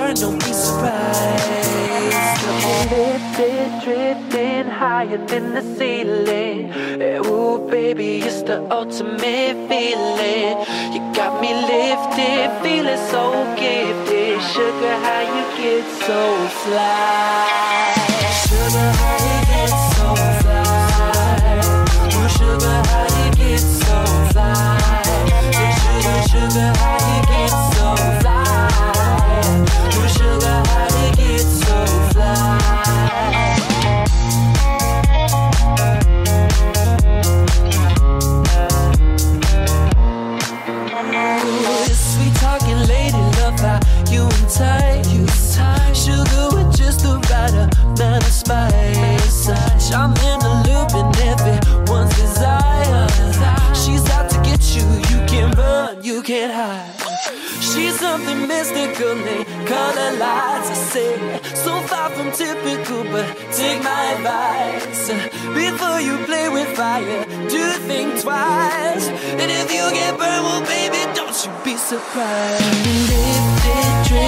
burn, don't be surprised. Lifted, drifting higher than the ceiling. Ooh, baby, it's the ultimate feeling. You got me lifted, feeling so gifted. Sugar, how you get so fly? Sugar, how you get so fly? Ooh, sugar, how you get so fly? Sugar, sugar, how you get so fly? Ooh, sugar, how you get so fly? Sweet talking lady, love how you and tight. Sugar with just the right amount of spice. I'm in the loop and everyone's desire. She's out to get you, you can't run, you can't hide. She's something mystical, they call her lights. I say, so far from typical, but take my advice. Before you play with fire, do think twice. And if you get burned, well baby, don't you be surprised. Lifted,